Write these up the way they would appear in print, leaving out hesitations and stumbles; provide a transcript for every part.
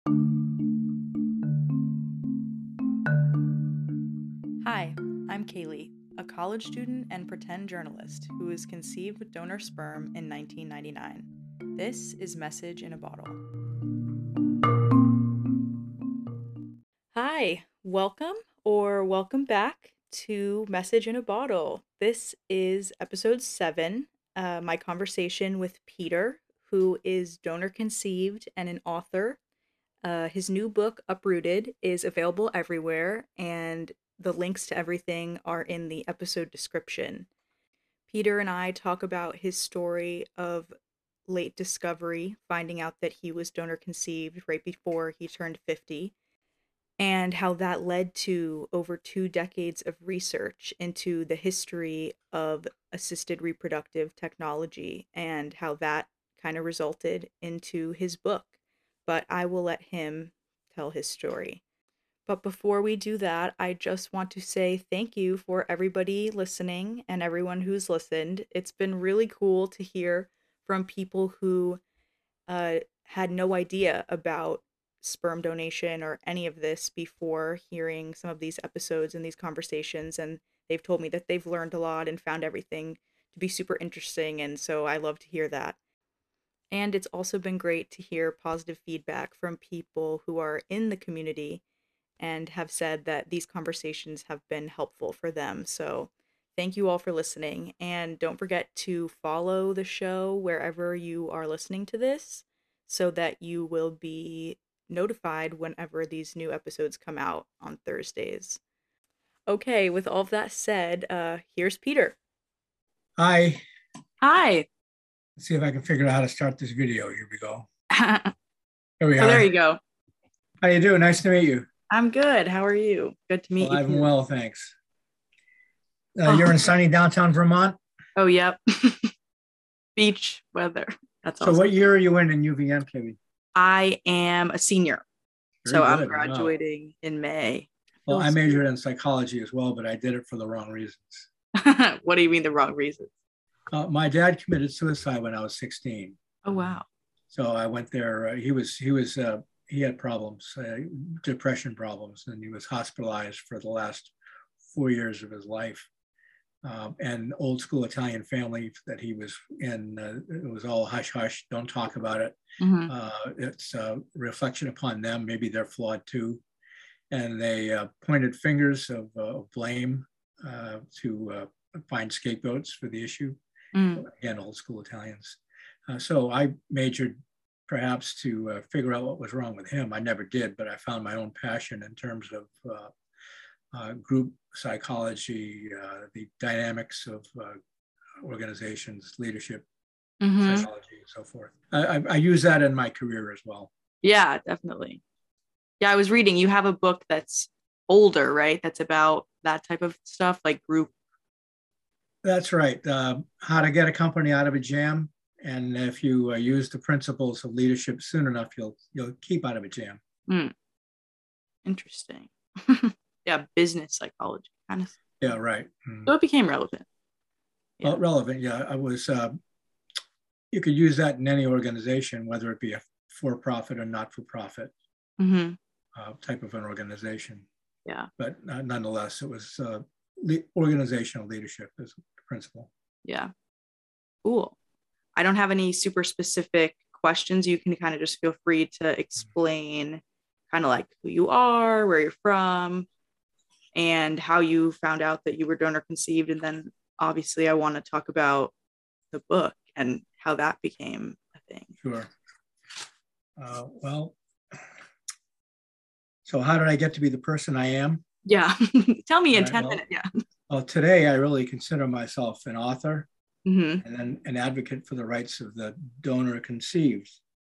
Hi, I'm Kaylee, a college student and pretend journalist who was conceived with donor sperm in 1999. This is Message in a Bottle. Hi, welcome or welcome back to Message in a Bottle. This is episode 7, my conversation with Peter, who is donor conceived and an author. His new book, Uprooted, is available everywhere, and the links to everything are in the episode description. Peter and I talk about his story of late discovery, finding out that he was donor conceived right before he turned 50, and how that led to over 2 decades of research into the history of assisted reproductive technology and how that kind of resulted into his book. But I will let him tell his story. But before we do that, I just want to say thank you for everybody listening and everyone who's listened. It's been really cool to hear from people who had no idea about sperm donation or any of this before hearing some of these episodes and these conversations. And they've told me that they've learned a lot and found everything to be super interesting. And so I love to hear that. And it's also been great to hear positive feedback from people who are in the community and have said that these conversations have been helpful for them. So thank you all for listening. And don't forget to follow the show wherever you are listening to this so that you will be notified whenever these new episodes come out on Thursdays. Okay, with all of that said, here's Peter. Hi. Hi. Let's see if I can figure out how to start this video. Here we go. Oh, Here we there are. you go. How you doing? Nice to meet you. I'm good. How are you? Good to meet you Alive and too. well, thanks. Oh, You're in sunny downtown Vermont. oh, yep. Beach weather. That's So awesome. what year are you in UVM, KB? I am a senior, Very so I'm good. Wow. graduating in May. Well, I Feels majored in psychology as well, but I did it for the wrong reasons. What do you mean the wrong reasons? My dad committed suicide when I was 16. Oh wow. So I went there. He had problems, depression problems, and he was hospitalized for the last 4 years of his life. And old school Italian family that he was in, it was all hush hush, don't talk about it. Mm-hmm. It's a reflection upon them. Maybe they're flawed too. And they pointed fingers of blame to find scapegoats for the issue. Mm. Again, old school Italians. So I majored perhaps to figure out what was wrong with him. I never did, but I found my own passion in terms of group psychology, the dynamics of organizations, leadership, Mm-hmm. psychology, and so forth. I use that in my career as well. Yeah, definitely. Yeah, I was reading. You have a book that's older, right? That's about that type of stuff, like group. That's right. How to get a company out of a jam, and if you use the principles of leadership soon enough, you'll keep out of a jam. Mm, interesting. Yeah, business psychology kind of. Yeah, right. Mm. So it became relevant. Yeah. Well, relevant. Yeah, I was. You could use that in any organization, whether it be a for-profit or not-for-profit Mm-hmm. type of an organization. Yeah. But nonetheless, it was organizational leadership as a principle. Yeah. Cool. I don't have any super specific questions. You can kind of just feel free to explain kind of like who you are, where you're from, and how you found out that you were donor conceived. And then obviously I want to talk about the book and how that became a thing. Sure. Well, so how did I get to be the person I am? Yeah. Tell me in Right, 10 minutes. Yeah. Well, today I really consider myself an author Mm-hmm. and then an advocate for the rights of the donor conceived,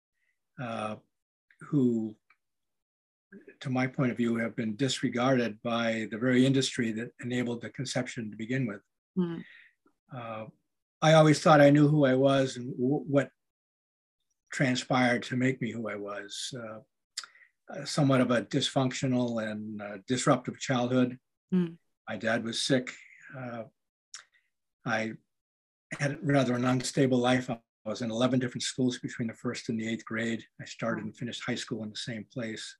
who, to my point of view, have been disregarded by the very industry that enabled the conception to begin with. Mm-hmm. I always thought I knew who I was and what transpired to make me who I was. Somewhat of a dysfunctional and disruptive childhood. Mm-hmm. My dad was sick. I had rather an unstable life I was in 11 different schools between the first and the 8th grade. I started and finished high school in the same place.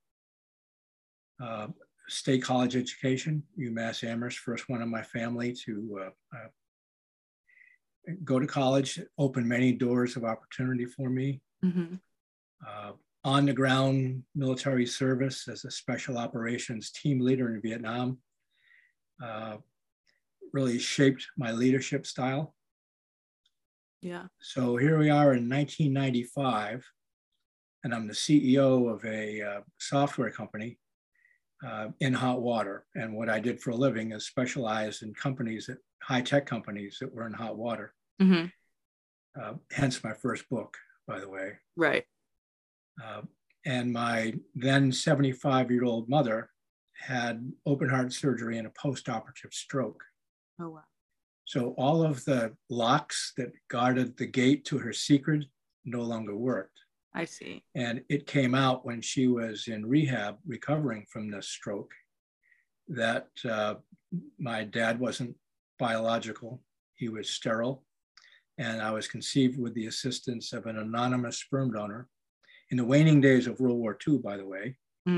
State college education, UMass Amherst, first one in my family to go to college, opened many doors of opportunity for me. Mm-hmm. On the ground military service as a special operations team leader in Vietnam really shaped my leadership style. Yeah. So here we are in 1995, and I'm the CEO of a software company in hot water. And what I did for a living is specialize in companies, high-tech companies that were in hot water. Mm-hmm. Hence my first book, by the way. Right. And my then 75-year-old mother had open heart surgery and a post-operative stroke. Oh, wow. So all of the locks that guarded the gate to her secret no longer worked. I see. And it came out when she was in rehab recovering from this stroke that my dad wasn't biological. He was sterile. And I was conceived with the assistance of an anonymous sperm donor in the waning days of World War II, by the way,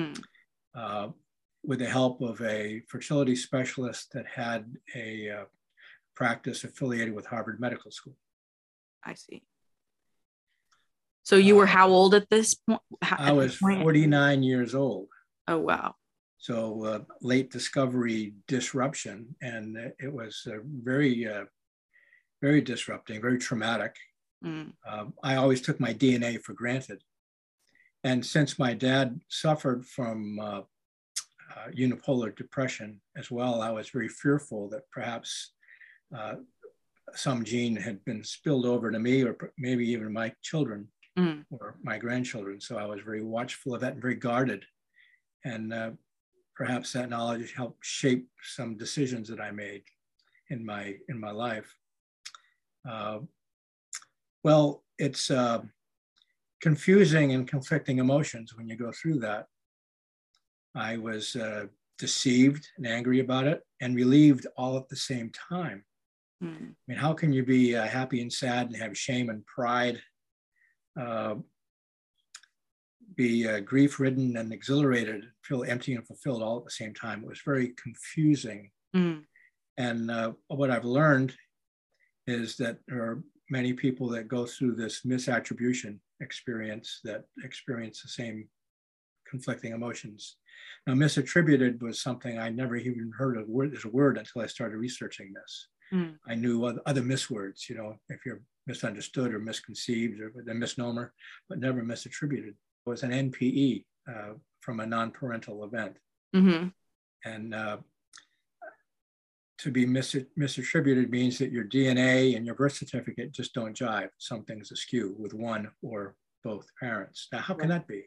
with the help of a fertility specialist that had a practice affiliated with Harvard Medical School. I see. So you were how old at this point? I was 49 years old. Oh, wow. So late discovery disruption. And it was very, very disrupting, very traumatic. I always took my DNA for granted. And since my dad suffered from unipolar depression as well, I was very fearful that perhaps some gene had been spilled over to me, or maybe even my children or my grandchildren. So I was very watchful of that and very guarded. And perhaps that knowledge helped shape some decisions that I made in my life. Well, it's confusing and conflicting emotions when you go through that. I was deceived and angry about it and relieved all at the same time. I mean, how can you be happy and sad and have shame and pride, be grief-ridden and exhilarated, feel empty and fulfilled all at the same time? It was very confusing. And what I've learned is that there are many people that go through this misattribution experience that experience the same conflicting emotions. Now, misattributed was something I never even heard of as a word until I started researching this. I knew other miswords, you know, if you're misunderstood or misconceived or a misnomer, but never misattributed. It was an NPE from a non-parental event. And to be misattributed means that your DNA and your birth certificate just don't jive. Something's askew with one or both parents. Now, how can that be?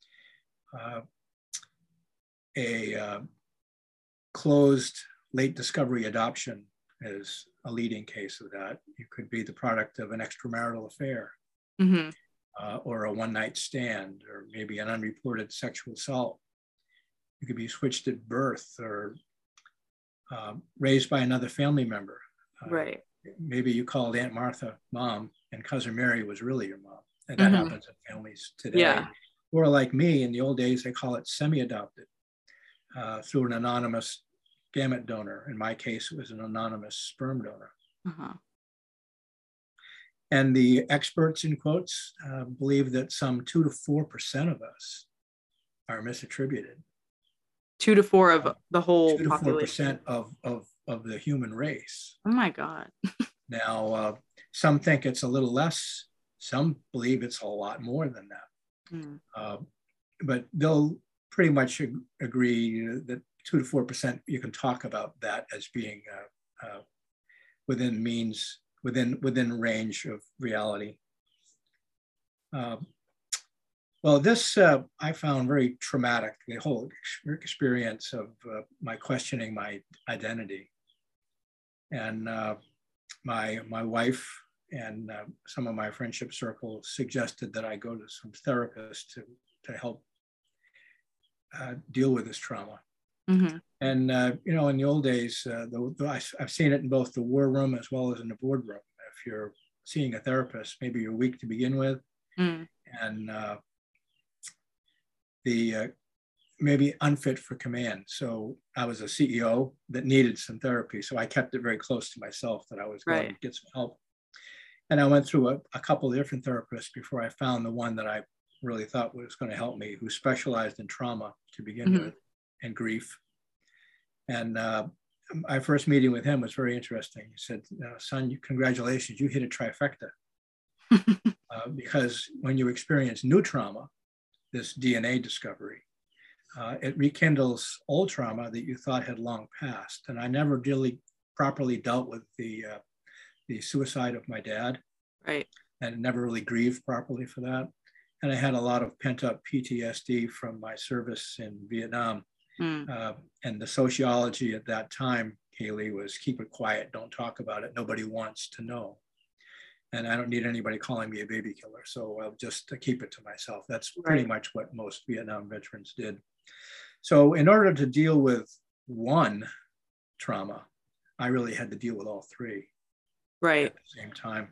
A closed late discovery adoption is a leading case of that. You could be the product of an extramarital affair or a one-night stand, or maybe an unreported sexual assault. You could be switched at birth or raised by another family member. Maybe you called Aunt Martha mom and Cousin Mary was really your mom. And that happens in families today. Or like me, in the old days, they call it semi-adopted through an anonymous gamete donor. In my case, it was an anonymous sperm donor. And the experts, in quotes, believe that some 2 to 4% of us are misattributed. 2 to 4 of the whole 2 to population. 4% of the human race. Oh my God. Now, some think it's a little less. Some believe it's a lot more than that. But they'll pretty much agree that 2 to 4%, you can talk about that as being within means, within range of reality. Well, this I found very traumatic, the whole experience of my questioning my identity. And my wife and some of my friendship circle suggested that I go to some therapist to help deal with this trauma. And, you know, in the old days, I've seen it in both the war room as well as in the boardroom. If you're seeing a therapist. Maybe you're weak to begin with, and maybe unfit for command. So I was a CEO that needed some therapy. So I kept it very close to myself that I was going to get some help. And I went through a couple of different therapists before I found the one that I really thought was going to help me, who specialized in trauma to begin with and grief. And my first meeting with him was very interesting. He said, son, congratulations, you hit a trifecta. Because when you experience new trauma, this DNA discovery, it rekindles old trauma that you thought had long passed. And I never really properly dealt with the suicide of my dad. Right. And never really grieved properly for that. And I had a lot of pent up PTSD from my service in Vietnam. And the sociology at that time, Kaylee, was keep it quiet, don't talk about it. Nobody wants to know. And I don't need anybody calling me a baby killer. So I'll just keep it to myself. That's pretty much what most Vietnam veterans did. So in order to deal with one trauma, I really had to deal with all three at the same time.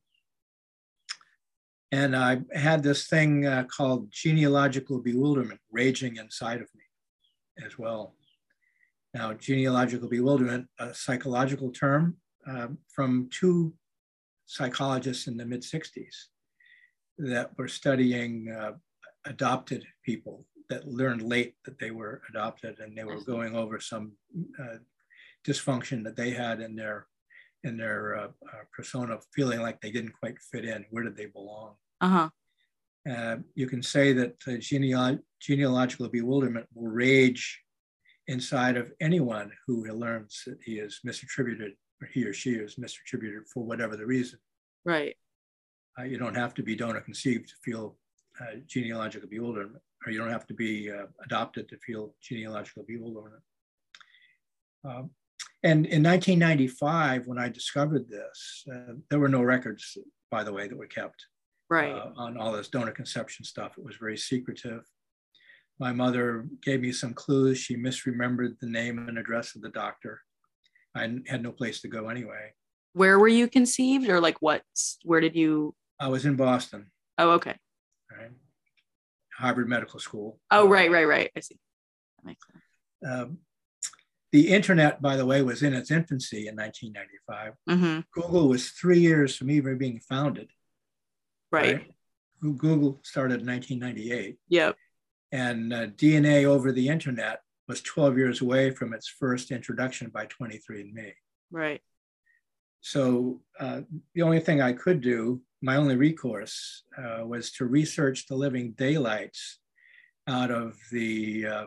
And I had this thing called genealogical bewilderment raging inside of me as well. Now, genealogical bewilderment, a psychological term from two psychologists in the mid-60s that were studying adopted people that learned late that they were adopted, and they were going over some dysfunction that they had in their persona, feeling like they didn't quite fit in. Where did they belong? You can say that genealogical bewilderment will rage inside of anyone who learns that he is misattributed, or he or she is misattributed for whatever the reason. Right. You don't have to be donor conceived to feel genealogical bewilderment, or you don't have to be adopted to feel genealogical bewilderment. And in 1995, when I discovered this, there were no records, by the way, that were kept on all this donor conception stuff. It was very secretive. My mother gave me some clues. She misremembered the name and address of the doctor. I had no place to go anyway. Where were you conceived, or like where did you? I was in Boston. Oh, okay. Right. Harvard Medical School. Oh, right. I see. That makes sense. The internet, by the way, was in its infancy in 1995. Google was 3 years from even being founded. Right. Google started in 1998. Yep. And DNA over the internet was 12 years away from its first introduction by 23andMe. Right. So the only thing I could do, my only recourse, was to research the living daylights out of the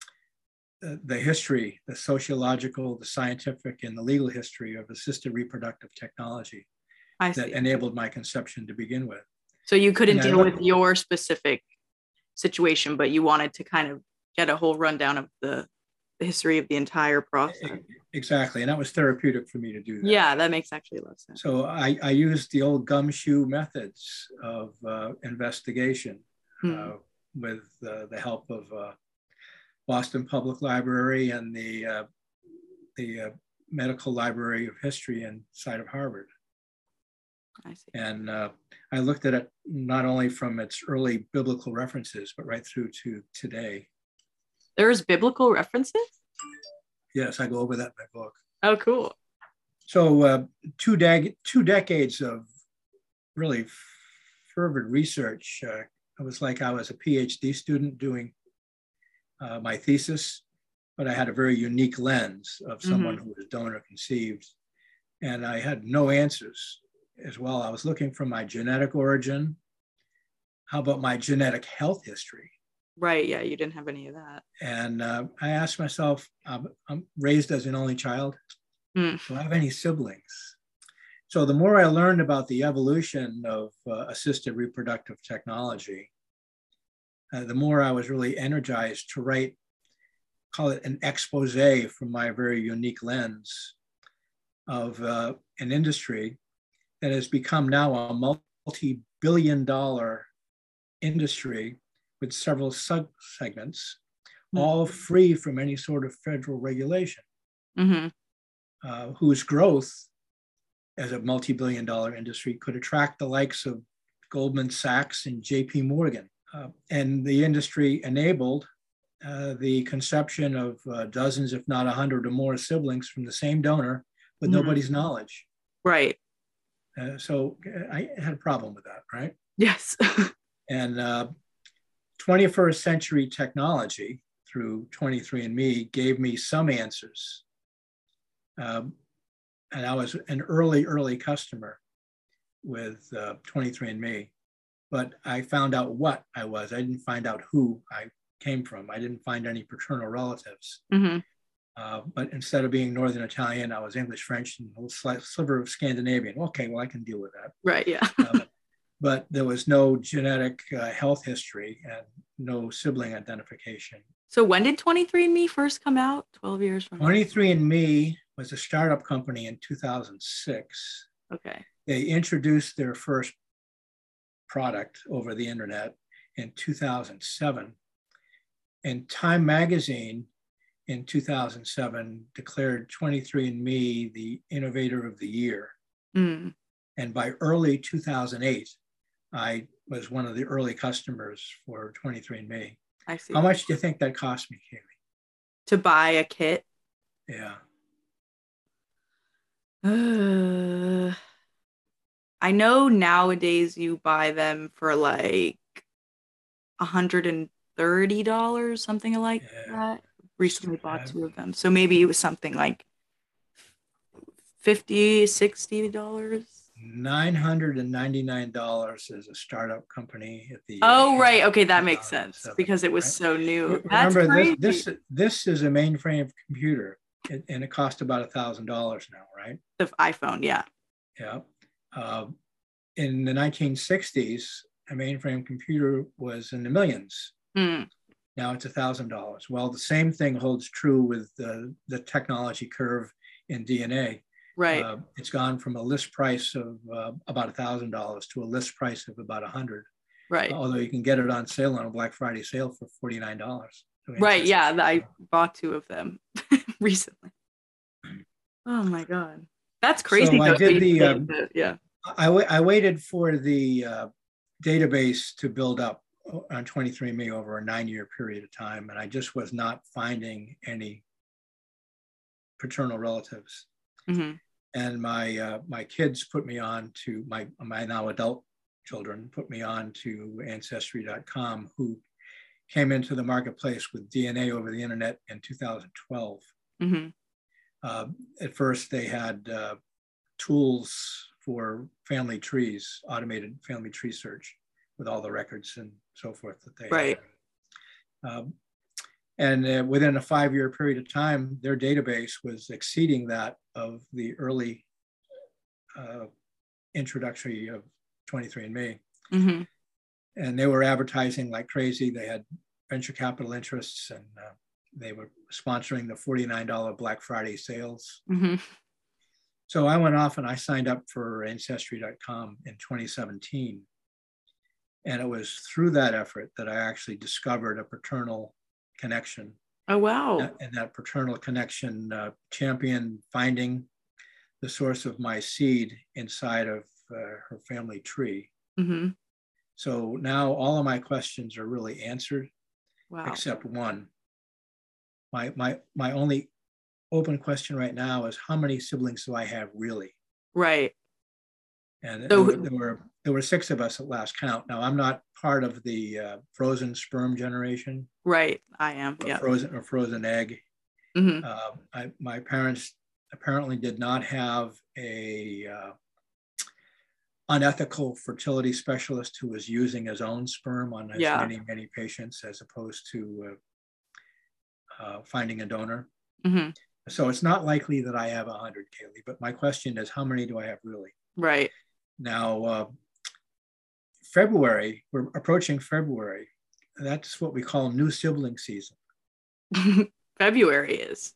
history, the sociological, the scientific, and the legal history of assisted reproductive technology that enabled my conception to begin with. So you couldn't deal with your specific situation, but you wanted to kind of get a whole rundown of the history of the entire process. Exactly. And that was therapeutic for me to do that. Yeah, that makes actually a lot of sense. So I used the old gumshoe methods of investigation with the help of Boston Public Library and the Medical Library of History inside of Harvard. I see. And I looked at it not only from its early biblical references, but right through to today. There's biblical references? Yes, I go over that in my book. Oh, cool. So two decades of really fervent research. It was like I was a PhD student doing my thesis, but I had a very unique lens of someone who was donor conceived. And I had no answers as well. I was looking for my genetic origin. How about my genetic health history? Right, yeah, you didn't have any of that. And I asked myself, I'm raised as an only child. Do I have any siblings? So the more I learned about the evolution of assisted reproductive technology, the more I was really energized to write, call it an expose from my very unique lens of an industry that has become now a multi-billion-dollar industry with several sub-segments, all free from any sort of federal regulation, whose growth as a multi-billion-dollar industry, could attract the likes of Goldman Sachs and J.P. Morgan. And the industry enabled the conception of dozens, if not 100 or more siblings from the same donor with nobody's knowledge. Right. So I had a problem with that, right? Yes. And 21st century technology through 23andMe gave me some answers. And I was an early customer with 23andMe, but I found out what I was. I didn't find out who I came from. I didn't find any paternal relatives. But instead of being Northern Italian, I was English, French, and a little sliver of Scandinavian. Okay, well, I can deal with that. Right, yeah. But there was no genetic health history and no sibling identification. So when did 23andMe first come out? 12 years from now? 23andMe was a startup company in 2006. Okay. They introduced their first product over the internet in 2007. And Time Magazine in 2007 declared 23andMe the innovator of the year. And by early 2008, I was one of the early customers for 23andMe. I see. How much do you think that cost me, Kaylee? To buy a kit? Yeah. I know nowadays you buy them for like $130, something like that. Recently bought 2 of them. So maybe it was something like $50, $60. $999 as a startup company at the right. Okay, that makes sense because it was so new. That's Remember, crazy. this is a mainframe computer, and it cost about $1,000 now, right? The iPhone, yeah. Yeah. In the 1960s, a mainframe computer was in the millions. Now it's $1,000. Well, the same thing holds true with the technology curve in DNA. Right. It's gone from a list price of about $1,000 to a list price of about $100. Right. Although you can get it on sale on a Black Friday sale for $49. Right. Yeah, I bought 2 of them recently. Oh my God, that's crazy. So I did yeah. I waited for the database to build up on 23andMe over a 9-year period of time, and I just was not finding any paternal relatives. And my kids put me on to my now adult children put me on to Ancestry.com, who came into the marketplace with DNA over the internet in 2012. At first, they had tools for family trees, automated family tree search with all the records and so forth that they had. And within a 5-year period of time, their database was exceeding that of the early introductory of 23andMe. And they were advertising like crazy. They had venture capital interests, and they were sponsoring the $49 Black Friday sales. So I went off and I signed up for Ancestry.com in 2017. And it was through that effort that I actually discovered a paternal connection. Oh, wow. And that paternal connection championed finding the source of my seed inside of her family tree. So now all of my questions are really answered. Wow. Except one. My only open question right now is, how many siblings do I have really? Right. And so, there were 6 of us at last count. Now, I'm not part of the frozen sperm generation. Right, I am. Yeah. Frozen egg. My parents apparently did not have a unethical fertility specialist who was using his own sperm on his many patients, as opposed to finding a donor. So it's not likely that I have 100, Kaylee, but my question is, how many do I have really? Right. Now, February, we're approaching February. That's what we call new sibling season. February is.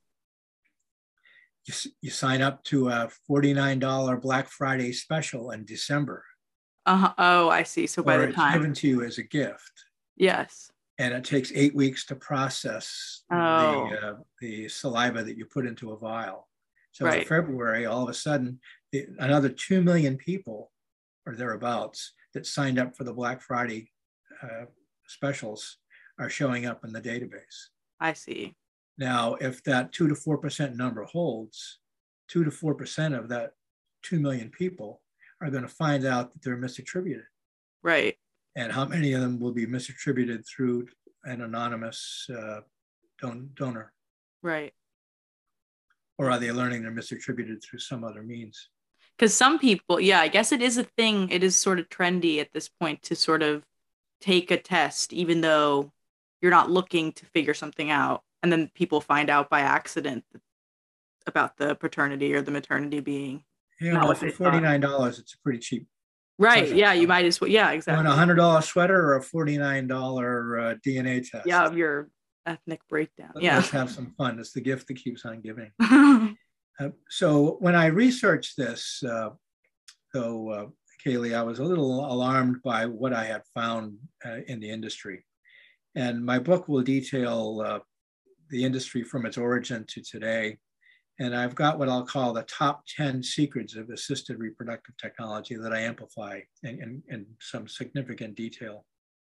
You sign up to a $49 Black Friday special in December. Oh, I see. So by the time it's given to you as a gift. Yes. And it takes 8 weeks to process the saliva that you put into a vial. So in Right. February, all of a sudden, another 2 million people or thereabouts that signed up for the Black Friday specials are showing up in the database. I see. Now, if that 2 to 4% number holds, 2 to 4% of that 2 million people are going to find out that they're misattributed. Right. And how many of them will be misattributed through an anonymous donor? Right. Or are they learning they're misattributed through some other means? Because some people, yeah, I guess it is a thing. It is sort of trendy at this point to sort of take a test, even though you're not looking to figure something out. And then people find out by accident about the paternity or the maternity being You not know, what for they thought. $49, it's a pretty cheap Right. present. Yeah, you might as well. Yeah, You want a exactly. $100 sweater or a $49 DNA Yeah, test? of your ethnic breakdown. Yeah. Let's have some fun. It's the gift that keeps on giving. So when I researched this, though, Kaylee, I was a little alarmed by what I had found in the industry. And my book will detail the industry from its origin to today. And I've got what I'll call the top 10 secrets of assisted reproductive technology that I amplify in some significant detail.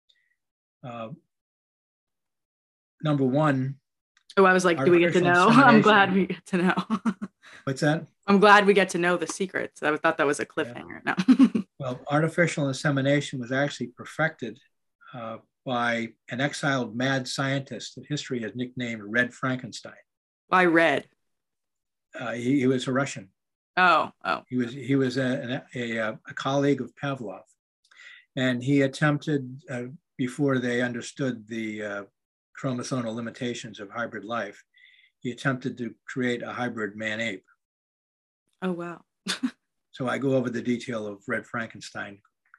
Number one. Oh, I was like, do we get to Artificial know? I'm insemination. glad we get to know. What's that? I'm glad we get to know the secrets. I thought that was a cliffhanger. Yeah. No. Well, artificial insemination was actually perfected by an exiled mad scientist that history has nicknamed Red Frankenstein. Why red? He was a Russian. Oh. He was a colleague of Pavlov, and he attempted before they understood the chromosomal limitations of hybrid life. He attempted to create a hybrid man-ape. Oh, wow. So I go over the detail of Red Frankenstein.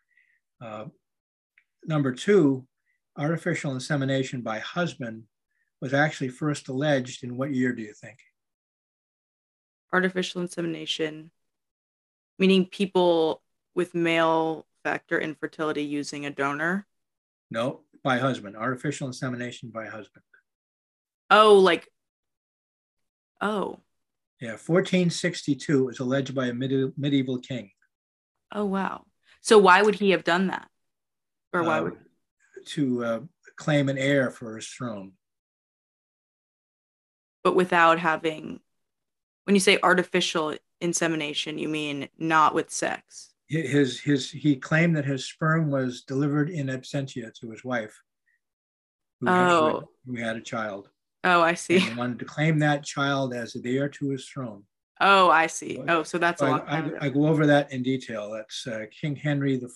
Number two, artificial insemination by husband was actually first alleged in what year do you think? Artificial insemination, meaning people with male factor infertility using a donor? No, by husband. Artificial insemination by husband. Oh, like, oh. Yeah, 1462 was alleged by a medieval king. Oh, wow. So why would he have done that? Or why would to claim an heir for his throne? But without having, when you say artificial insemination, you mean not with sex? He claimed that his sperm was delivered in absentia to his wife, who had a child. Oh, I see. And he wanted to claim that child as the heir to his throne. Oh, I see. Oh, so that's a lot. I go over that in detail. That's King Henry IV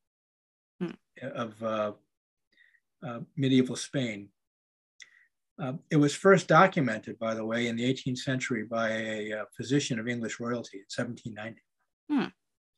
of medieval Spain. It was first documented, by the way, in the 18th century by a physician of English royalty in 1790.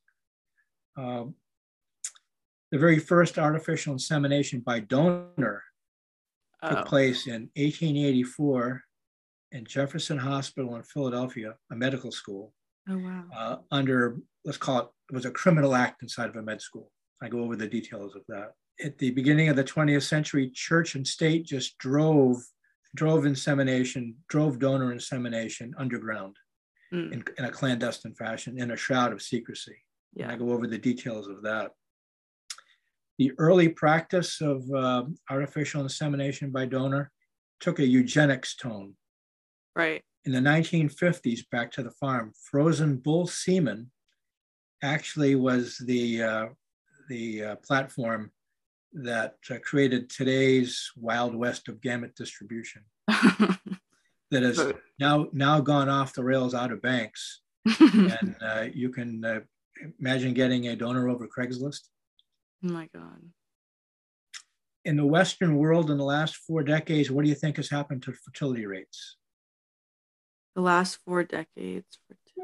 The very first artificial insemination by donor took place in 1884 in Jefferson Hospital in Philadelphia, a medical school. Oh, wow. Under, let's call it, was a criminal act inside of a med school. I go over the details of that. At the beginning of the 20th century, church and state just drove insemination, drove donor insemination underground in a clandestine fashion, in a shroud of secrecy. Yeah. And I go over the details of that. The early practice of artificial insemination by donor took a eugenics tone. Right. In the 1950s, back to the farm, frozen bull semen actually was the platform that created today's Wild West of gamete distribution. That has now gone off the rails out of banks. And you can imagine getting a donor over Craigslist. Oh my God. In the Western world in the last 4 decades, what do you think has happened to fertility rates? The last 4 decades.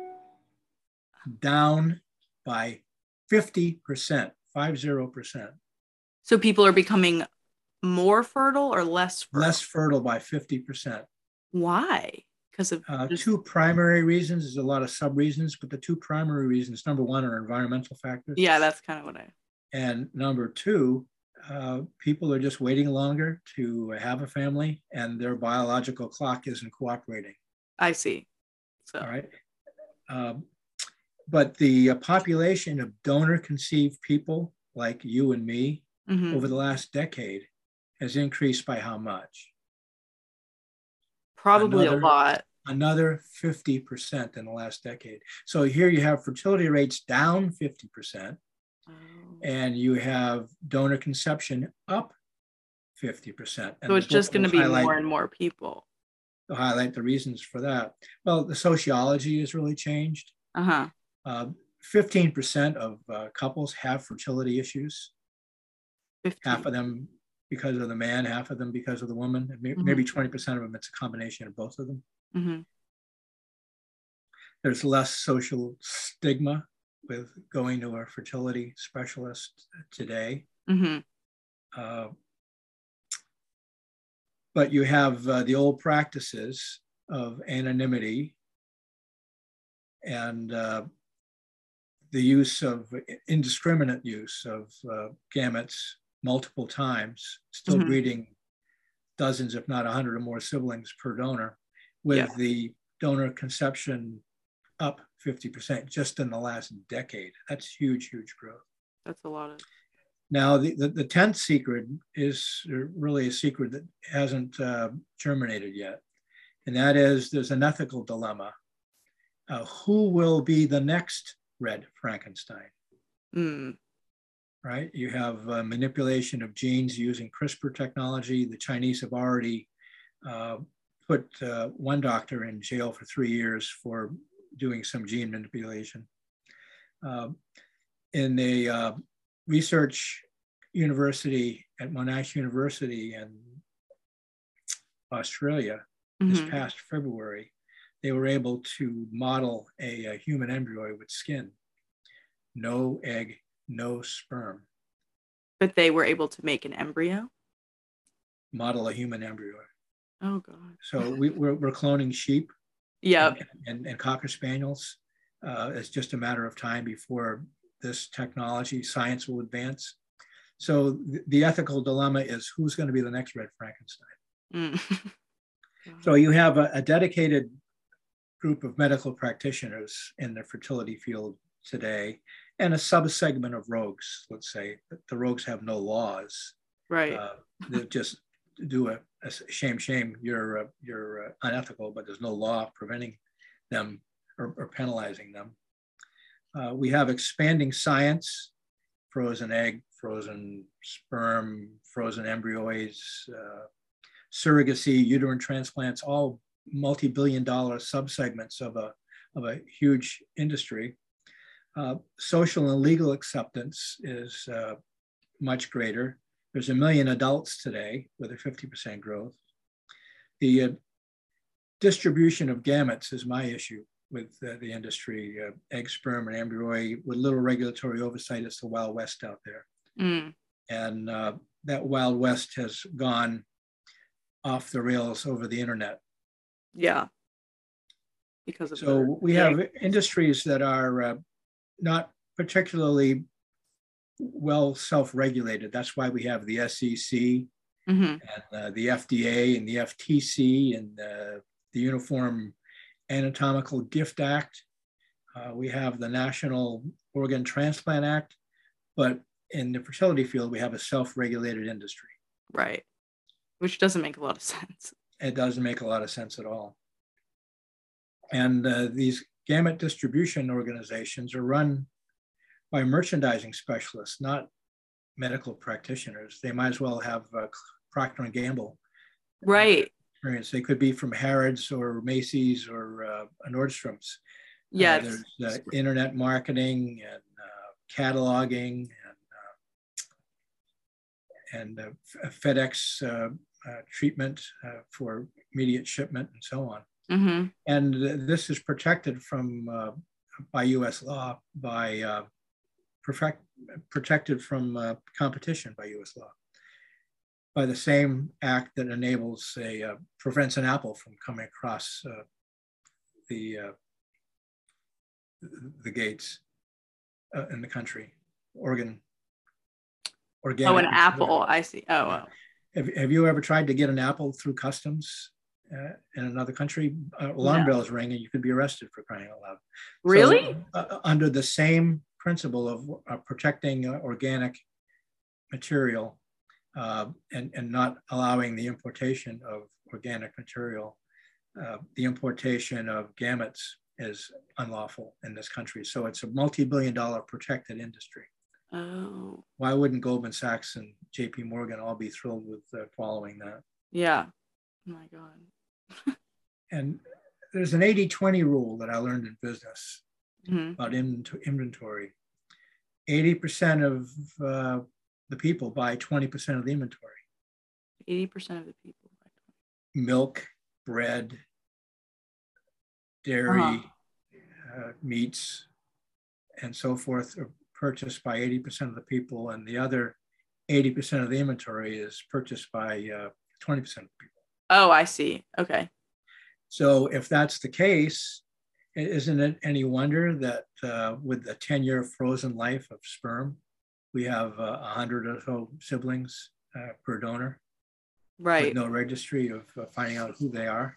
Down by 50%, 50%. So people are becoming more fertile or less fertile? Less fertile by 50%. Why? Because of two primary reasons. There's a lot of sub reasons, but the two primary reasons, number one, are environmental factors. Yeah, that's kind of what And number two, people are just waiting longer to have a family, and their biological clock isn't cooperating. I see. So. All right. But the population of donor-conceived people like you and me over the last decade has increased by how much? Probably a lot. Another 50% in the last decade. So here you have fertility rates down 50%, and you have donor conception up 50%. And so it's just going to be more and more people. To highlight the reasons for that. Well, the sociology has really changed. 15% of couples have fertility issues. 15. Half of them because of the man, half of them because of the woman. Maybe 20% of them, it's a combination of both of them. There's less social stigma with going to a fertility specialist today. But you have the old practices of anonymity and the use of indiscriminate use of gametes multiple times, still breeding dozens, if not 100 or more siblings per donor, with the donor conception up 50% just in the last decade. That's huge, huge growth. That's a lot of. Now, the 10th secret is really a secret that hasn't germinated yet. And that is there's an ethical dilemma. Who will be the next Red Frankenstein? Right? You have manipulation of genes using CRISPR technology. The Chinese have already put one doctor in jail for 3 years for doing some gene manipulation. In a research university at Monash University in Australia this past February, they were able to model a human embryo with skin. No egg, no sperm. But they were able to make an embryo? Model a human embryo. Oh, God. So we're cloning sheep and Cocker Spaniels. It's just a matter of time before this technology, science will advance. So the ethical dilemma is who's going to be the next Red Frankenstein? So you have a dedicated group of medical practitioners in the fertility field today, and a subsegment of rogues. Let's say the rogues have no laws. Right. They just do a shame. You're unethical, but there's no law preventing them or penalizing them. We have expanding science, frozen egg, frozen sperm, frozen embryos, surrogacy, uterine transplants, all multi-billion-dollar subsegments of a huge industry. Social and legal acceptance is much greater. There's 1 million adults today with a 50% growth. The distribution of gametes is my issue with the industry. Egg, sperm, and embryo, with little regulatory oversight. It's the Wild West out there. And that Wild West has gone off the rails over the internet. Yeah. Because of so we have industries that are not particularly well self-regulated. That's why we have the SEC and the FDA and the FTC and the Uniform Anatomical Gift Act. We have the National Organ Transplant Act, but in the fertility field, we have a self-regulated industry. Right. Which doesn't make a lot of sense. It doesn't make a lot of sense at all. And these gamete distribution organizations are run by merchandising specialists, not medical practitioners. They might as well have Procter & Gamble. Right. Experience. They could be from Harrods or Macy's or Nordstrom's. Yeah. There's internet marketing and cataloging and FedEx treatment for immediate shipment and so on. And this is protected from by U.S. law, by protected from competition by U.S. law, by the same act that enables prevents an apple from coming across the gates in the country. Organic. Oh, an apple. I see. Oh, wow. Have you ever tried to get an apple through customs in another country, alarm No. bells ring and you could be arrested for crying out loud. Really? So under the same principle of protecting organic material and not allowing the importation of organic material, the importation of gametes is unlawful in this country. So it's a multi-billion-dollar protected industry. Oh. Why wouldn't Goldman Sachs and JP Morgan all be thrilled with following that? Yeah. Oh my God. And there's an 80-20 rule that I learned in business Mm-hmm. about inventory. 80% of the people buy 20% of the inventory. 80% of the people. Milk, bread, dairy, meats, and so forth are purchased by 80% of the people, and the other 80% of the inventory is purchased by 20% of the people. Oh, I see. Okay. So if that's the case, isn't it any wonder that with the 10-year frozen life of sperm, we have 100 or so siblings per donor, right, with no registry of finding out who they are?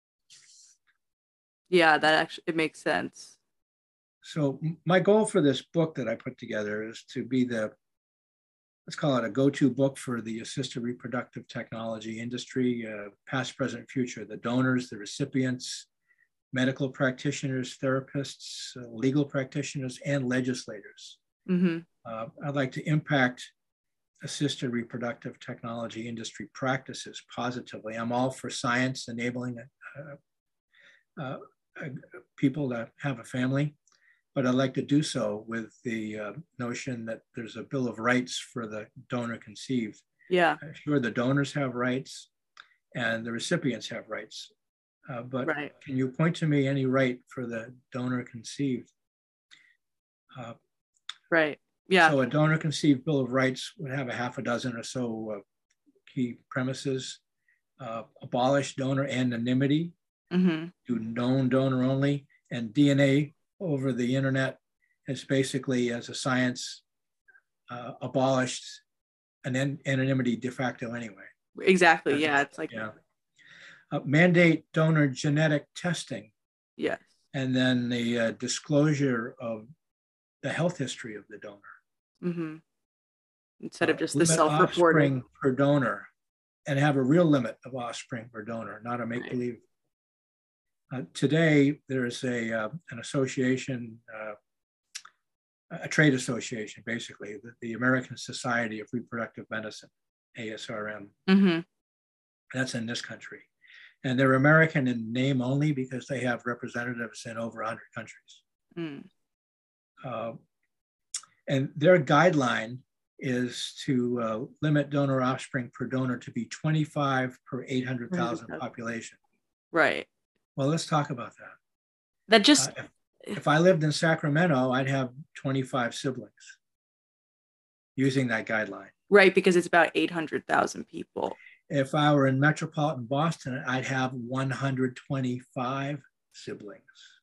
Yeah, that actually, it makes sense. So my goal for this book that I put together is to be let's call it a go-to book for the assisted reproductive technology industry, past, present, future, the donors, the recipients, medical practitioners, therapists, legal practitioners, and legislators. Mm-hmm. I'd like to impact assisted reproductive technology industry practices positively. I'm all for science enabling people to have a family, but I'd like to do so with the notion that there's a Bill of Rights for the donor conceived. Yeah. Sure, the donors have rights and the recipients have rights, but Right. can you point to me any right for the donor conceived? Right. Yeah. So a donor conceived Bill of Rights would have a half a dozen or so key premises: abolish donor anonymity, Mm-hmm. do known donor only, and DNA over the internet is basically, as a science, abolished an anonymity de facto anyway. Exactly. Yeah. It's like, yeah. Mandate donor genetic testing. Yes. And then the disclosure of the health history of the donor. Mm-hmm. Instead of just the limit self-reporting. offspring per donor, and have a real limit of offspring per donor, not a make-believe. Today, there's an association, a trade association, basically, the American Society of Reproductive Medicine, ASRM. Mm-hmm. That's in this country. And they're American in name only because they have representatives in over 100 countries. And their guideline is to limit donor offspring per donor to be 25 per 800,000 population. Right. Well, let's talk about that. That just, if I lived in Sacramento, I'd have 25 siblings using that guideline. Right, because it's about 800,000 people. If I were in metropolitan Boston, I'd have 125 siblings.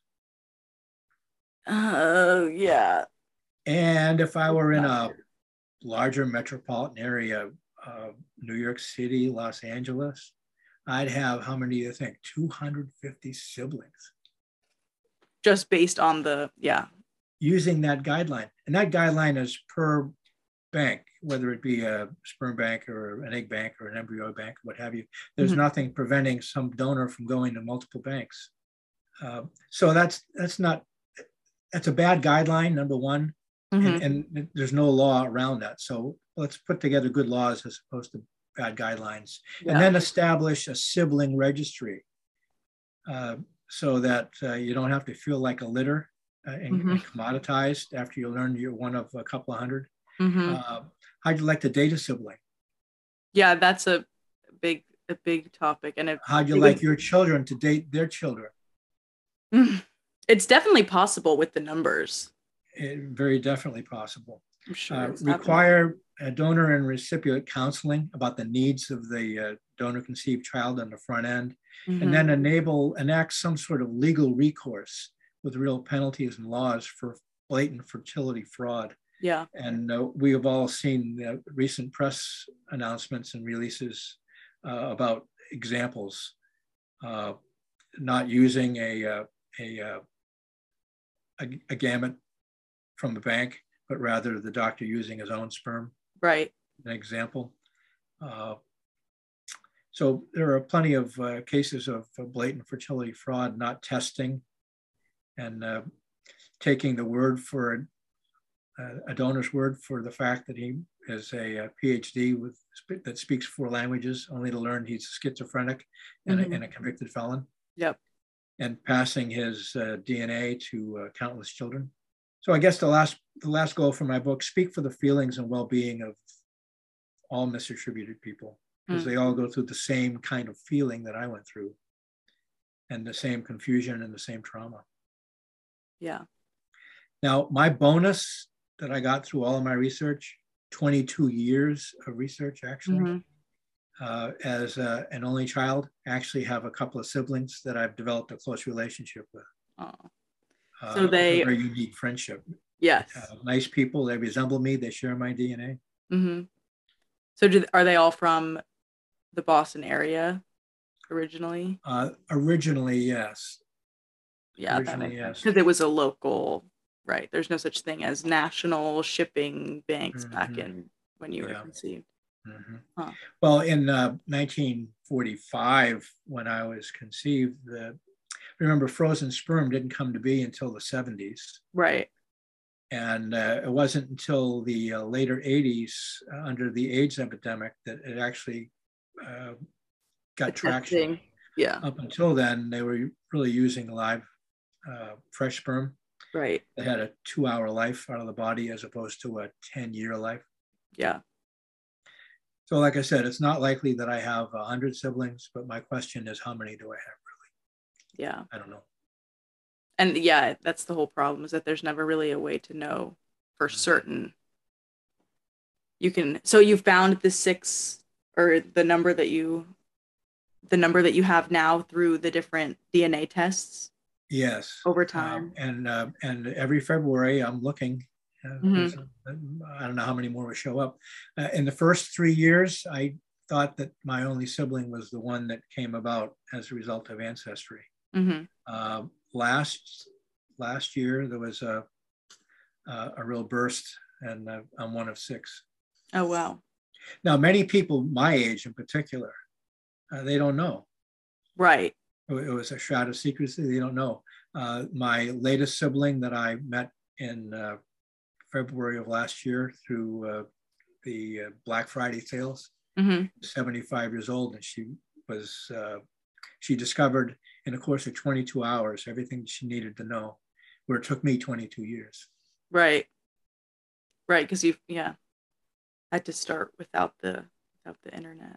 Oh, yeah. And if I were in a larger metropolitan area, New York City, Los Angeles, I'd have, how many do you think? 250 siblings. Just based on the, using that guideline. And that guideline is per bank, whether it be a sperm bank or an egg bank or an embryo bank, what have you. There's nothing preventing some donor from going to multiple banks. So that's a bad guideline, number one. And there's no law around that. So let's put together good laws as opposed to bad guidelines. And then establish a sibling registry so that you don't have to feel like a litter and commoditized after you learn you're one of a couple of hundred. How'd you like to date a sibling? Yeah, that's a big topic. And how'd you like your children to date their children? It's definitely possible with the numbers. Very definitely possible. I'm sure. Require a donor and recipient counseling about the needs of the donor conceived child on the front end, and then enact some sort of legal recourse with real penalties and laws for blatant fertility fraud. Yeah. And we have all seen the recent press announcements and releases about examples not using a gamete from the bank, but rather the doctor using his own sperm. Right. An example. So there are plenty of cases of blatant fertility fraud, not testing, and taking the word for a donor's word for the fact that he is a PhD that speaks 4 languages, only to learn he's schizophrenic and, and a convicted felon. Yep. And passing his DNA to countless children. So I guess the last goal for my book: speak for the feelings and well-being of all misattributed people, because they all go through the same kind of feeling that I went through, and the same confusion and the same trauma. Yeah. Now, my bonus that I got through all of my research, 22 years of research actually, as an only child, I actually have a couple of siblings that I've developed a close relationship with. So they, a very unique friendship. Yes. Nice people. They resemble me. They share my DNA. So are they all from the Boston area originally? Originally, yes. Yeah, that makes sense. Because it was a local, right? There's no such thing as national shipping banks back in when you were conceived. Well, in 1945, when I was conceived, remember, frozen sperm didn't come to be until the 70s. Right. And it wasn't until the later 80s, under the AIDS epidemic, that it actually got traction. Yeah. Up until then, they were really using live fresh sperm. Right. That had a 2-hour life out of the body as opposed to a 10-year life. Yeah. So like I said, it's not likely that I have 100 siblings, but my question is, how many do I have really? Yeah. I don't know. And yeah, that's the whole problem, is that there's never really a way to know for certain. So you found the 6, or the number that you have now through the different DNA tests? Yes. Over time. And every February I'm looking. I don't know how many more will show up. In the first 3 years, I thought that my only sibling was the one that came about as a result of ancestry. Last year, there was a real burst, and I'm one of 6. Oh, wow. Now, many people my age in particular, they don't know. Right. It was a shroud of secrecy. They don't know. My latest sibling that I met in February of last year through the Black Friday sales, 75 years old, and she discovered in the course of 22 hours everything she needed to know, where it took me 22 years. Right. Right, because you had to start without the internet.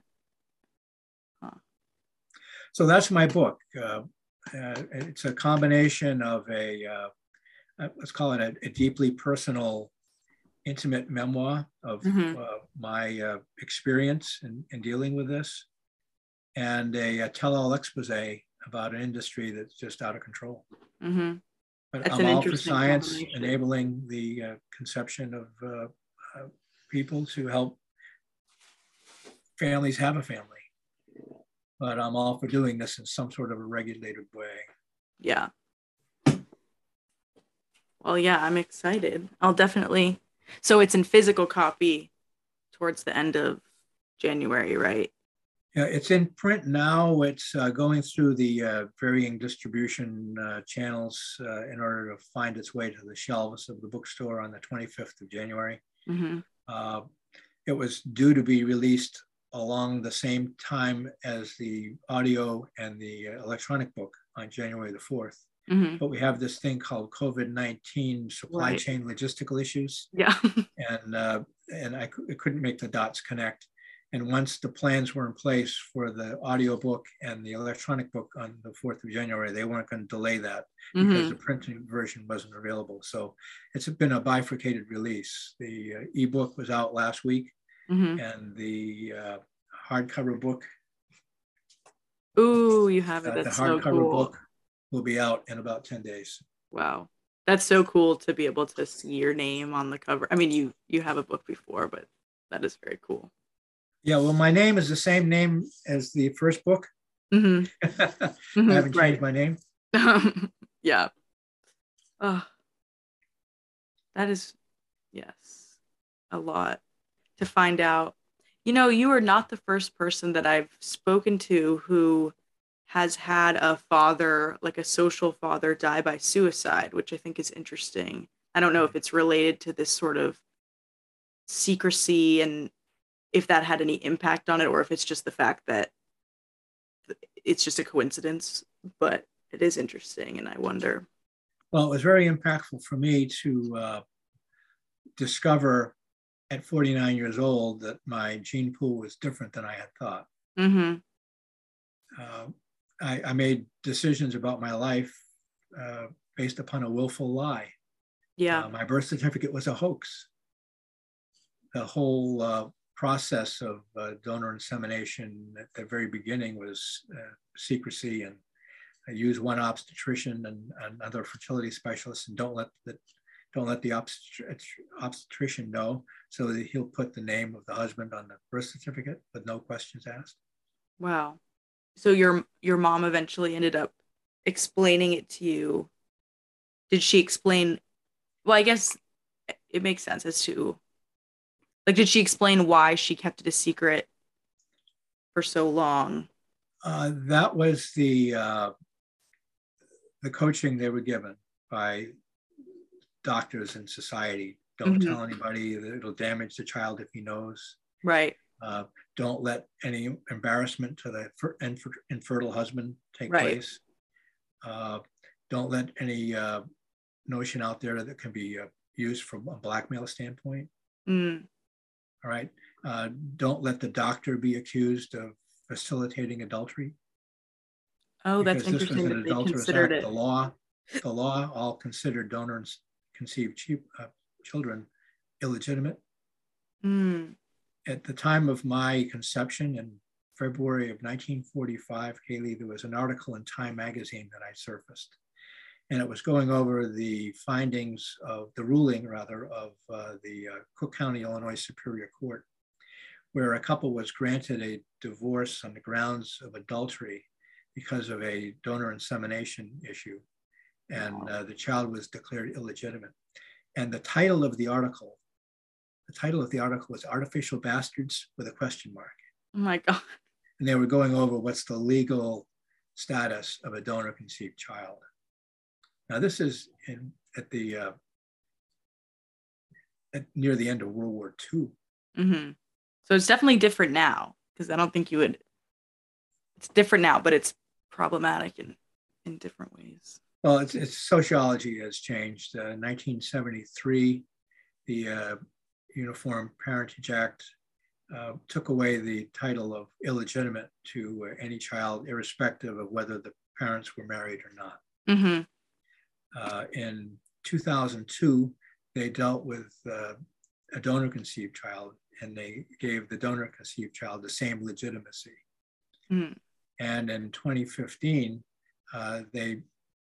So that's my book. It's a combination of let's call it a deeply personal, intimate memoir of my experience in dealing with this, and a tell-all expose about an industry that's just out of control. But that's I'm all for science enabling the conception of people to help families have a family. But I'm all for doing this in some sort of a regulated way. Yeah. Well, yeah, I'm excited. I'll definitely. So it's in physical copy towards the end of January, right? Yeah, it's in print now. It's going through the varying distribution channels in order to find its way to the shelves of the bookstore on the 25th of January. It was due to be released along the same time as the audio and the electronic book on January the 4th. But we have this thing called COVID-19 supply chain logistical issues. Yeah. And I couldn't make the dots connect. And once the plans were in place for the audio book and the electronic book on the 4th of January, they weren't going to delay that because the printed version wasn't available. So it's been a bifurcated release. The ebook was out last week, and the hardcover book. Ooh, you have it. That's so cool. The hardcover book will be out in about 10 days. Wow. That's so cool to be able to see your name on the cover. I mean, you have a book before, but that is very cool. Yeah, well, my name is the same name as the first book. Mm-hmm. I Mm-hmm. haven't changed Right. my name. Yeah. Oh, that is, yes, a lot to find out. You know, you are not the first person that I've spoken to who has had a father, like a social father, die by suicide, which I think is interesting. I don't know if it's related to this sort of secrecy and if that had any impact on it, or if it's just the fact that it's just a coincidence, but it is interesting. And I wonder. Well, it was very impactful for me to discover at 49 years old that my gene pool was different than I had thought. Mm-hmm. Uh, I made decisions about my life uh, based upon a willful lie. Yeah. My birth certificate was a hoax. The whole process of donor insemination at the very beginning was secrecy, and I use one obstetrician and another fertility specialist, and don't let the obstetrician know, so that he'll put the name of the husband on the birth certificate with no questions asked. Wow. So your mom eventually ended up explaining it to you. Did she explain? Well, I guess it makes sense as to like, did she explain why she kept it a secret for so long? That was the coaching they were given by doctors in society. Don't Hmm. tell anybody, that it'll damage the child if he knows. Right. Uh, don't let any embarrassment to the infertile husband take Right. place. Uh, don't let any notion out there that can be used from a blackmail standpoint. Mm. All right. Don't let the doctor be accused of facilitating adultery, Oh, that's because this was interesting an that they adulterous considered act. it. The law all considered donors conceived children illegitimate. Mm. At the time of my conception in February of 1945, Kaylee, there was an article in Time magazine that I surfaced, and it was going over the findings of the ruling, rather, of the Cook County, Illinois Superior Court, where a couple was granted a divorce on the grounds of adultery because of a donor insemination issue, and Wow. the child was declared illegitimate. And the title of the article was "Artificial Bastards" with a question mark. Oh my God. And they were going over what's the legal status of a donor conceived child. Now, this is near the end of World War II. Hmm. So it's definitely different now because I don't think you would. It's different now, but it's problematic in different ways. Well, it's sociology has changed. 1973, the Uniform Parentage Act took away the title of illegitimate to any child, irrespective of whether the parents were married or not. Hmm. In 2002, they dealt with a donor conceived child, and they gave the donor conceived child the same legitimacy. Mm. And in 2015, they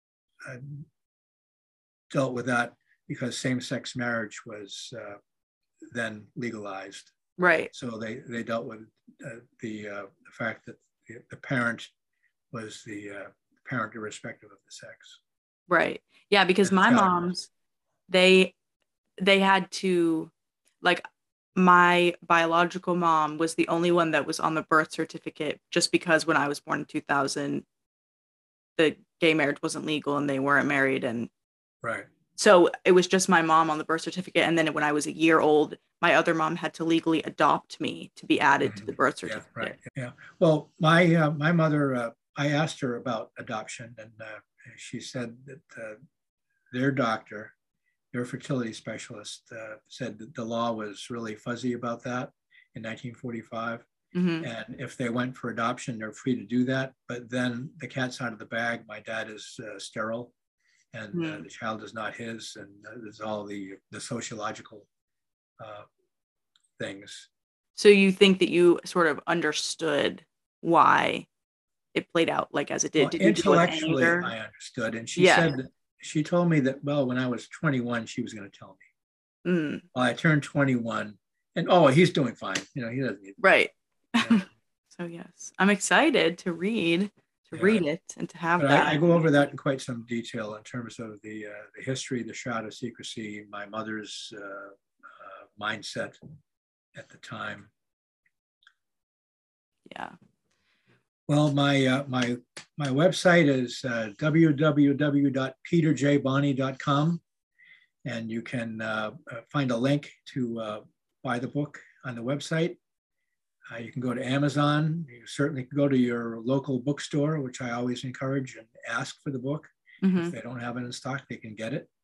dealt with that because same-sex marriage was then legalized. Right. So they dealt with the fact that the parent was the parent irrespective of the sex. Right. Yeah, because And the my child. mom's they they had to like my biological mom was the only one that was on the birth certificate just because when I was born in 2000 the gay marriage wasn't legal and they weren't married and Right. so it was just my mom on the birth certificate and then when I was a year old my other mom had to legally adopt me to be added to the birth Yeah, right. certificate. Yeah. Well, my mother, I asked her about adoption, and she said that their doctor, their fertility specialist, said that the law was really fuzzy about that in 1945. Hmm. And if they went for adoption, they're free to do that. But then the cat's out of the bag. My dad is sterile, and Mm. the child is not his, and there's all the sociological things. So you think that you sort of understood why it played out like as it did. Well, Did you deal with intellectually, anger? I understood. And Yeah. she told me that, well, when I was 21, she was going to tell me. Mm. Well, I turned 21 and, oh, he's doing fine. You know, he doesn't need, Right. you know. So yes, I'm excited to read Yeah. it and to have But I that. go over that in quite some detail in terms of the history, the shroud of secrecy, my mother's mindset at the time. Yeah. Well, my website is www.peterjbonney.com, and you can find a link to buy the book on the website. You can go to Amazon. You certainly can go to your local bookstore, which I always encourage, and ask for the book. If they don't have it in stock, they can get it.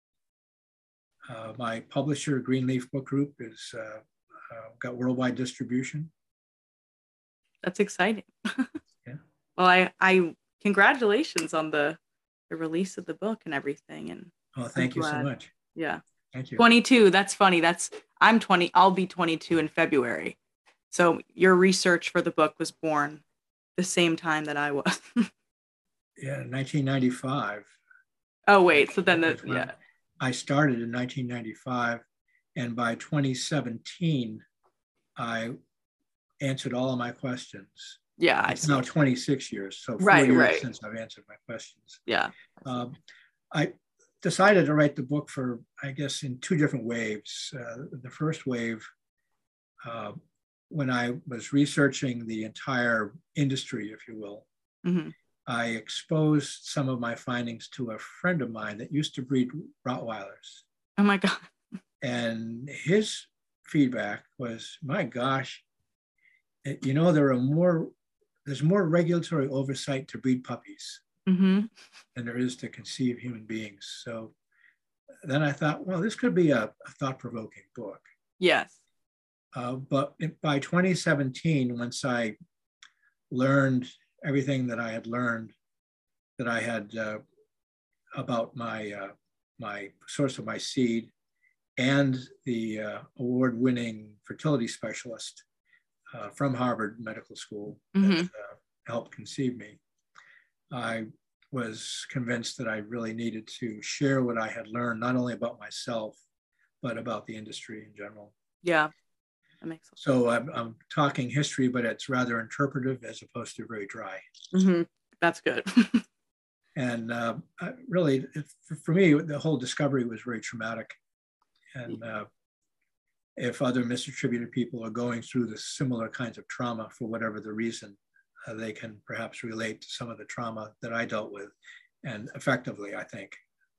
My publisher, Greenleaf Book Group, is got worldwide distribution. That's exciting. Yeah. Well, I congratulations on the release of the book and everything. And Thank you so much. Yeah. Thank you. 22. That's funny. I'm 20. I'll be 22 in February. So your research for the book was born the same time that I was. Yeah, 1995. Oh wait, so then I started in 1995, and by 2017, I answered all of my questions. Yeah, it's now 26 years, so 4 right, years since I've answered my questions. Yeah. I decided to write the book for, I guess, in two different waves. The first wave, when I was researching the entire industry, if you will, I exposed some of my findings to a friend of mine that used to breed Rottweilers. Oh my God. And his feedback was, my gosh, you know, there's more regulatory oversight to breed puppies than there is to conceive human beings. So then I thought, well, this could be a thought-provoking book. Yes. But by 2017, once I learned everything that I had learned, that I had about my source of my seed and the award-winning fertility specialist from Harvard Medical School that helped conceive me, I was convinced that I really needed to share what I had learned, not only about myself, but about the industry in general. Yeah, that makes sense. So I'm talking history, but it's rather interpretive as opposed to very dry. That's good. And really, for me, the whole discovery was very traumatic. And if other misattributed people are going through the similar kinds of trauma for whatever the reason, they can perhaps relate to some of the trauma that I dealt with, and effectively, I think.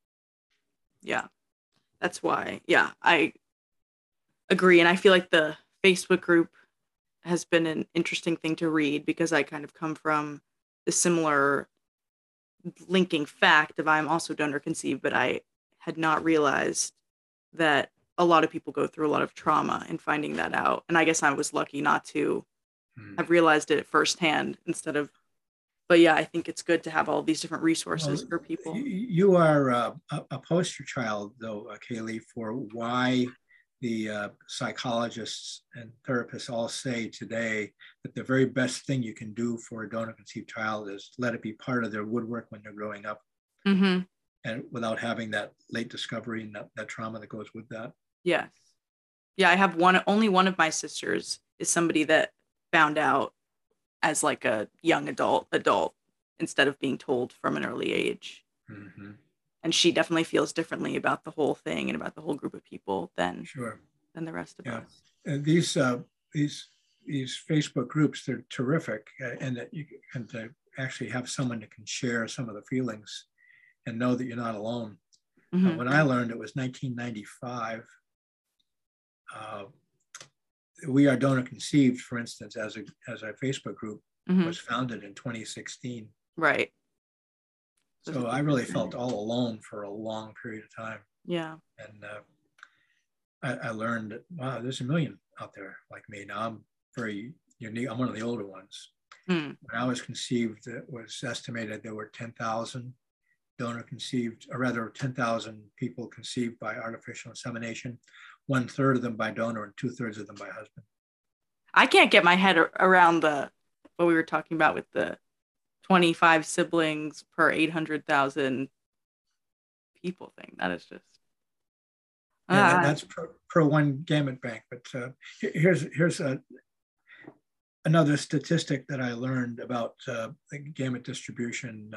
Yeah, that's why. Yeah, I agree. And I feel like the Facebook group has been an interesting thing to read because I kind of come from the similar linking fact of I'm also donor conceived, but I had not realized that a lot of people go through a lot of trauma in finding that out. And I guess I was lucky not to have realized it firsthand instead of, but yeah, I think it's good to have all these different resources for people. You are a poster child, though, Kaylee, for why the psychologists and therapists all say today that the very best thing you can do for a donor conceived child is let it be part of their woodwork when they're growing up, and without having that late discovery and that trauma that goes with that. Yes. Yeah, I have only one of my sisters is somebody that found out as like a young adult instead of being told from an early age. And she definitely feels differently about the whole thing and about the whole group of people than the rest of us. These Facebook groups, they're terrific, and that you can actually have someone that can share some of the feelings and know that you're not alone. When I learned, it was 1995. We Are Donor Conceived, for instance, as a Facebook group, was founded in 2016. Right. So I really felt all alone for a long period of time. Yeah. And I learned that, wow, there's a million out there like me. Now I'm very unique. I'm one of the older ones. When I was conceived, it was estimated there were 10,000 donor conceived, or rather 10,000 people conceived by artificial insemination, 1/3 of them by donor and 2/3 of them by husband. I can't get my head around what we were talking about with the 25 siblings per 800,000 people thing. That is just. Yeah, that's per one gamete bank. But here's another statistic that I learned about the gamete distribution,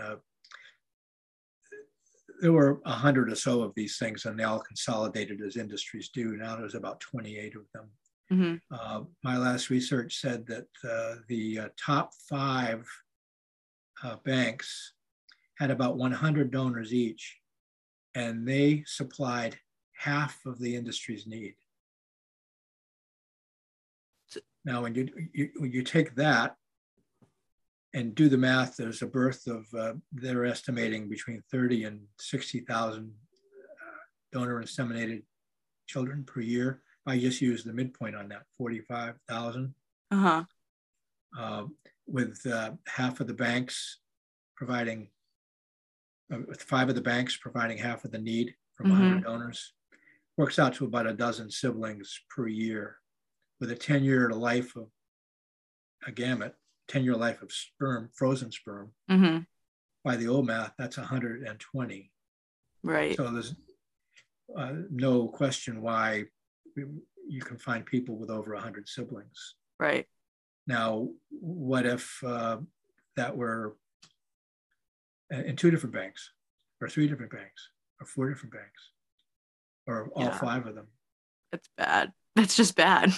there were 100 or so of these things, and they all consolidated as industries do. Now there's about 28 of them. My last research said that the top 5 banks had about 100 donors each, and they supplied half of the industry's need. Now, when you take that and do the math, there's a birth of, they're estimating between 30 and 60,000 donor inseminated children per year. I just used the midpoint on that, 45,000. With half of the banks providing, 5 of the banks providing half of the need from 100 donors, works out to about a dozen siblings per year, with a 10-year life of a gamete, 10-year life of sperm, frozen sperm. By the old math, that's 120. Right. So there's no question why you can find people with over 100 siblings. Right. Now, what if that were in 2 different banks, or 3 different banks, or 4 different banks, or all 5 of them? It's bad. That's just bad.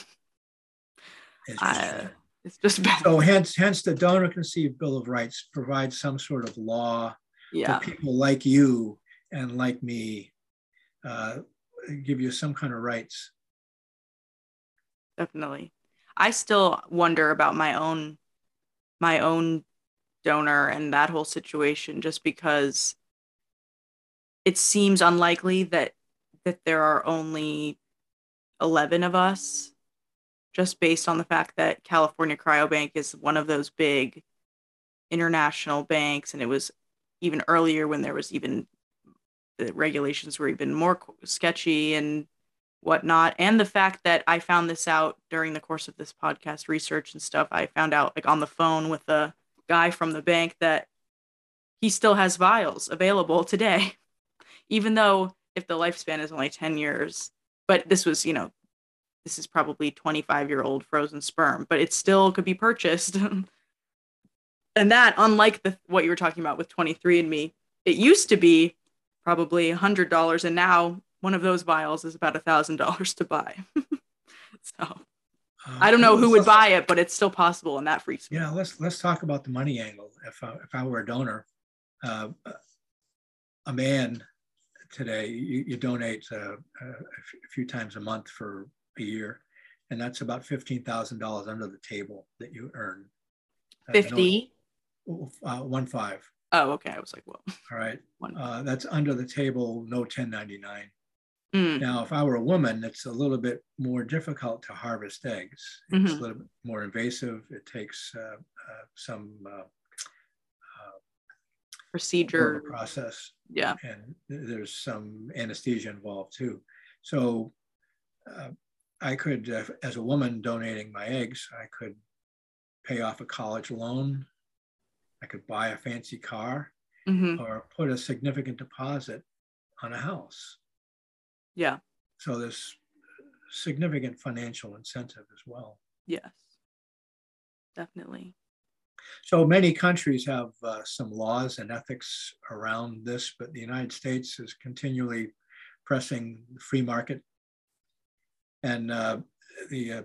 It's just bad. So hence the donor conceived Bill of Rights provides some sort of law for people like you and like me, give you some kind of rights. Definitely. I still wonder about my own donor and that whole situation, just because it seems unlikely that there are only 11 of us, just based on the fact that California Cryobank is one of those big international banks, and it was even earlier when there was even the regulations were even more sketchy and whatnot. And the fact that I found this out during the course of this podcast research and stuff, I found out like on the phone with a guy from the bank that he still has vials available today, even though if the lifespan is only 10 years, but this was, this is probably 25-year-old frozen sperm, but it still could be purchased. And that, unlike what you were talking about with 23andMe, it used to be probably $100, and now one of those vials is about $1,000 to buy. So I don't know who would buy it, but it's still possible, and that freaks me. Yeah, let's talk about the money angle. If I were a donor, a man today, you donate a few times a month for a year, and that's about $15,000 under the table that you earn. 50? 15. Oh, okay. I was like, well. All right. That's under the table, no 1099. Mm. Now, if I were a woman, it's a little bit more difficult to harvest eggs. It's a little bit more invasive. It takes some procedure process. Yeah. And there's some anesthesia involved too. So I could, as a woman donating my eggs, I could pay off a college loan. I could buy a fancy car, or put a significant deposit on a house. Yeah. So there's significant financial incentive as well. Yes, definitely. So many countries have some laws and ethics around this, but the United States is continually pressing the free market. And the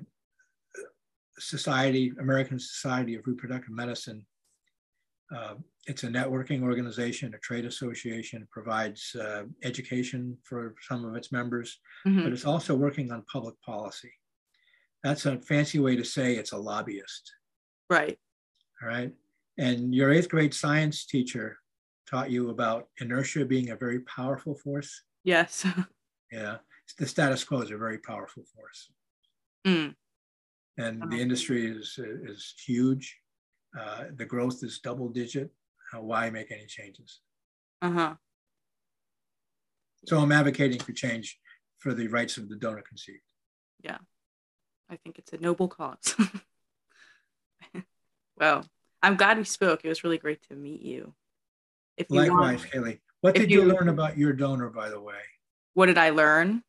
American Society of Reproductive Medicine, it's a networking organization, a trade association, provides education for some of its members, but it's also working on public policy. That's a fancy way to say it's a lobbyist. Right. All right. And your 8th grade science teacher taught you about inertia being a very powerful force. Yes. Yeah. The status quo is a very powerful force. And the industry is huge. The growth is double digit. Why make any changes? So I'm advocating for change for the rights of the donor conceived. Yeah. I think it's a noble cause. Well, I'm glad we spoke. It was really great to meet you. Likewise, Haley. What did you learn about your donor, by the way? What did I learn?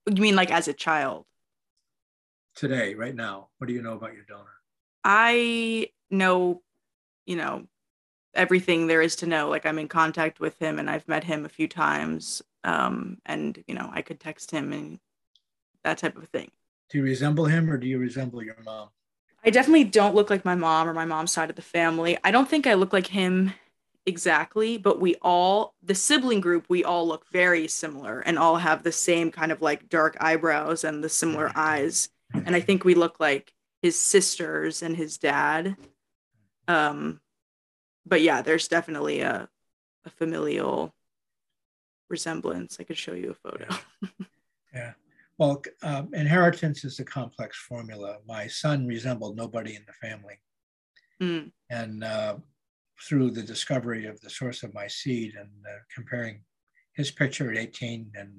You mean like as a child? Today, right now, what do you know about your donor? I know, you know, everything there is to know. Like I'm in contact with him and I've met him a few times. And I could text him and that type of thing. Do you resemble him or do you resemble your mom? I definitely don't look like my mom or my mom's side of the family. I don't think I look like him exactly, but the sibling group, we all look very similar and all have the same kind of like dark eyebrows and the similar eyes. And I think we look like his sisters and his dad. Um, but yeah, there's definitely a familial resemblance. I could show you a photo. Yeah. Yeah. Well, inheritance is a complex formula. My son resembled nobody in the family. Mm. And through the discovery of the source of my seed and comparing his picture at 18 and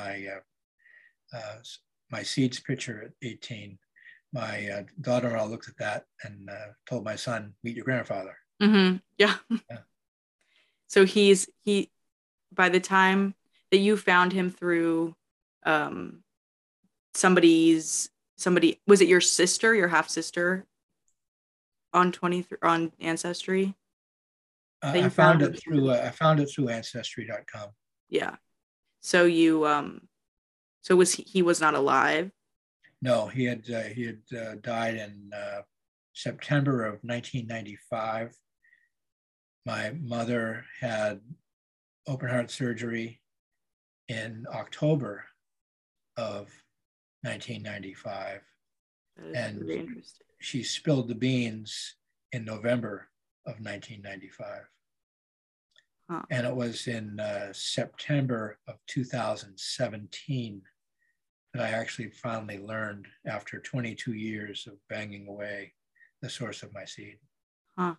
my seed's picture at 18, my daughter-in-law looked at that and told my son, meet your grandfather. Mm-hmm. Yeah. Yeah. So by the time that you found him through um somebody, was it your sister, your half sister on 23 on Ancestry that I you found found it him through ancestry.com. Yeah. So so he was not alive? No, he had died in September of 1995. My mother had open heart surgery in October of 1995, That is and very interesting. she spilled the beans in November of 1995. Huh. And it was in September of 2017 that I actually finally learned, after 22 years of banging away, the source of my seed. Huh.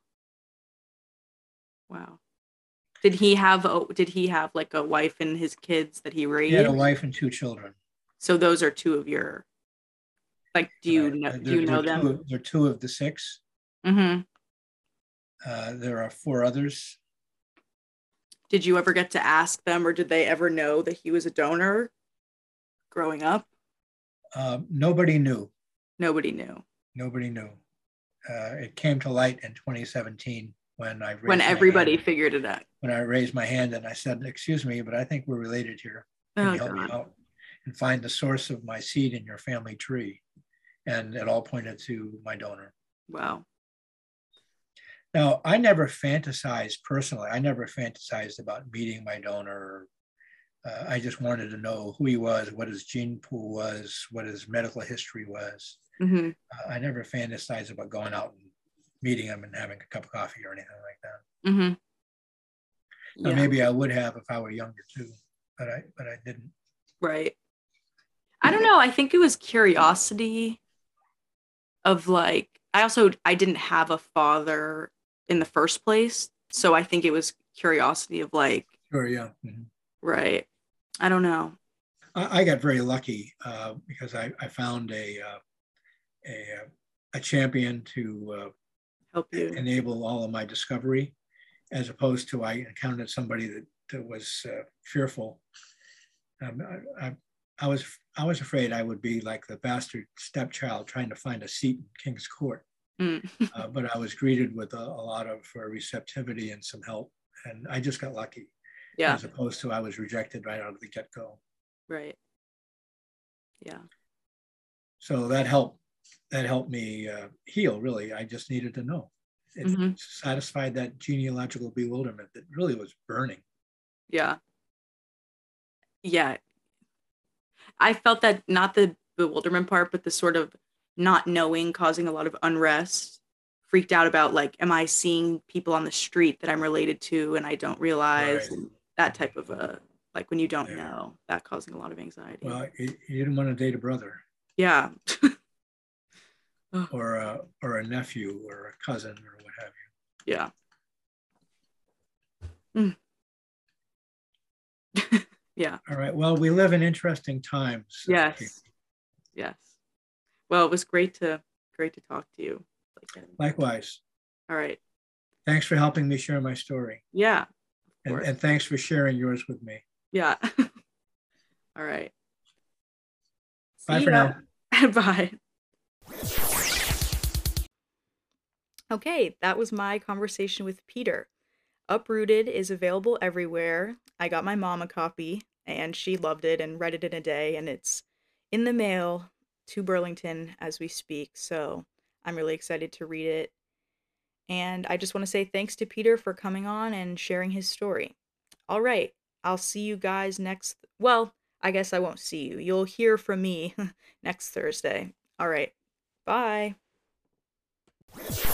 Wow. Did he have like a wife and his kids that he He had a raised? wife and two children. So those are two of your, like, Right. do you know them? They're two of the six. Mm-hmm. There are four others. Did you ever get to ask them, or did they ever know that he was a donor growing up? Nobody knew. Nobody knew. Nobody knew. It came to light in 2017 when I When raised my everybody hand. figured it out. When I raised my hand and I said, "Excuse me, but I think we're related here. Can Oh you help me God. out and find the source of my seed in your family tree?" And it all pointed to my donor. Wow. Now, I never fantasized personally. I never fantasized about meeting my donor. I just wanted to know who he was, what his gene pool was, what his medical history was. Mm-hmm. I never fantasized about going out and meeting him and having a cup of coffee or anything like that. Mm-hmm. Now, Yeah. maybe I would have if I were younger too, but I didn't. Right. I don't know. I think it was curiosity of like, I didn't have a father in the first place. So I think it was curiosity of like, Sure, yeah. Mm-hmm. right. I don't know. I got very lucky because I found a champion to Help you. enable all of my discovery, as opposed to I encountered somebody that was fearful. I was afraid I would be like the bastard stepchild trying to find a seat in King's Court. Mm. But I was greeted with a lot of receptivity and some help, and I just got lucky. Yeah. As opposed to I was rejected right out of the get-go. Right. Yeah. So that helped me heal. Really, I just needed to know. It Mm-hmm. satisfied that genealogical bewilderment that really was burning. Yeah. Yeah. I felt that, not the bewilderment part, but the sort of not knowing causing a lot of unrest. Freaked out about, like, am I seeing people on the street that I'm related to and I don't realize? Right. And that type of like, when you don't Yeah. know, that causing a lot of anxiety. Well, you didn't want to date a brother. Yeah. or a nephew or a cousin or what have you. Yeah. Mm. Yeah. All right. Well, we live in interesting times. Yes. Katie. Yes. Well, it was great to talk to you. Likewise. All right. Thanks for helping me share my story. Yeah. And thanks for sharing yours with me. Yeah. All right. Bye See for ya. now. Bye. Okay, that was my conversation with Peter. Uprooted is available everywhere. I got my mom a copy, and she loved it and read it in a day, and it's in the mail to Burlington as we speak. So I'm really excited to read it. And I just want to say thanks to Peter for coming on and sharing his story. All right, I'll see you guys next. Well, I guess I won't see you. You'll hear from me next Thursday. All right, bye.